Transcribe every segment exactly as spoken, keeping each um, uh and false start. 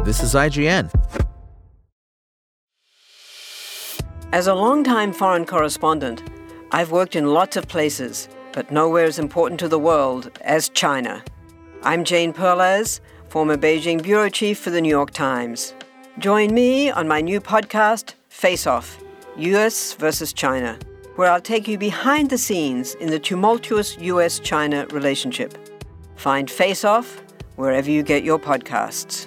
This is I G N. As a longtime foreign correspondent, I've worked in lots of places, but nowhere as important to the world as China. I'm Jane Perlez, former Beijing bureau chief for the New York Times. Join me on my new podcast, Face Off, U S versus China, where I'll take you behind the scenes in the tumultuous U S China relationship. Find Face Off wherever you get your podcasts.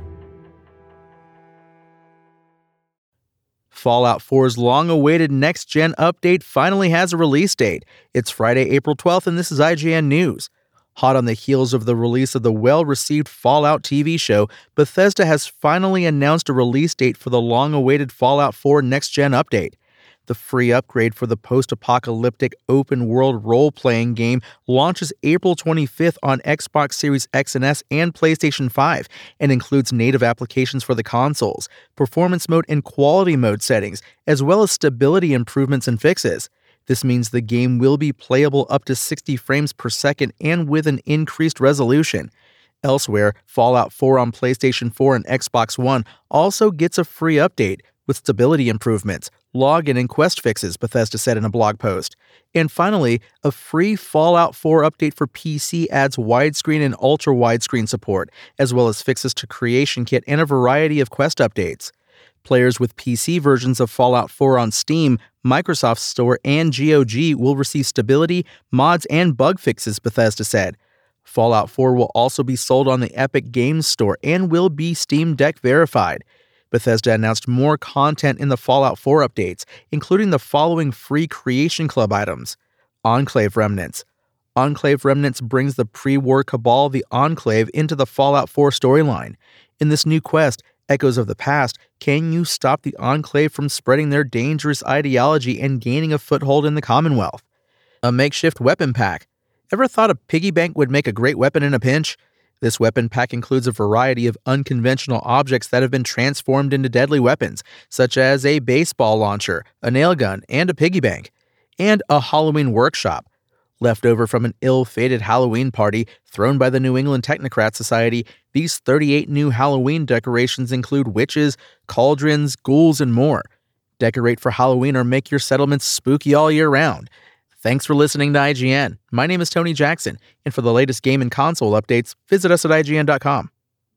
Fallout four's long-awaited next-gen update finally has a release date. It's Friday, April twelfth, and this is I G N News. Hot on the heels of the release of the well-received Fallout T V show, Bethesda has finally announced a release date for the long-awaited Fallout four next-gen update. The free upgrade for the post-apocalyptic open-world role-playing game launches April twenty-fifth on Xbox Series X and S and PlayStation five and includes native applications for the consoles, performance mode and quality mode settings, as well as stability improvements and fixes. This means the game will be playable up to sixty frames per second and with an increased resolution. Elsewhere, Fallout four on PlayStation four and Xbox One also gets a free update with stability improvements, login and quest fixes, Bethesda said in a blog post. And finally, a free Fallout four update for P C adds widescreen and ultra-widescreen support, as well as fixes to Creation Kit and a variety of quest updates. Players with P C versions of Fallout four on Steam, Microsoft Store, and G O G will receive stability, mods, and bug fixes, Bethesda said. Fallout four will also be sold on the Epic Games Store and will be Steam Deck verified. Bethesda announced more content in the Fallout four updates, including the following free Creation Club items. Enclave Remnants. Enclave Remnants brings the pre-war Cabal, the Enclave, into the Fallout four storyline. In this new quest, Echoes of the Past, can you stop the Enclave from spreading their dangerous ideology and gaining a foothold in the Commonwealth? A makeshift weapon pack. Ever thought a piggy bank would make a great weapon in a pinch? This weapon pack includes a variety of unconventional objects that have been transformed into deadly weapons, such as a baseball launcher, a nail gun, and a piggy bank. And a Halloween workshop. Left over from an ill-fated Halloween party thrown by the New England Technocrat Society, these thirty-eight new Halloween decorations include witches, cauldrons, ghouls, and more. Decorate for Halloween or make your settlements spooky all year round. Thanks for listening to I G N. My name is Tony Jackson, and for the latest game and console updates, visit us at I G N dot com.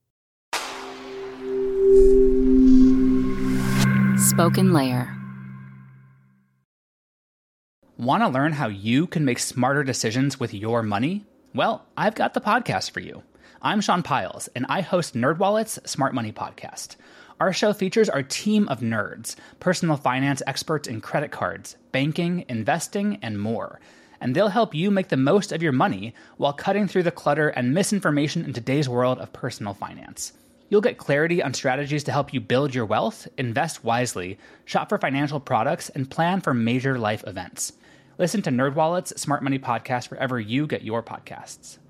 Spoken Layer. Want to learn how you can make smarter decisions with your money? Well, I've got the podcast for you. I'm Sean Piles, and I host NerdWallet's Smart Money Podcast. Our show features our team of nerds, personal finance experts in credit cards, banking, investing, and more. And they'll help you make the most of your money while cutting through the clutter and misinformation in today's world of personal finance. You'll get clarity on strategies to help you build your wealth, invest wisely, shop for financial products, and plan for major life events. Listen to NerdWallet's Smart Money Podcast wherever you get your podcasts.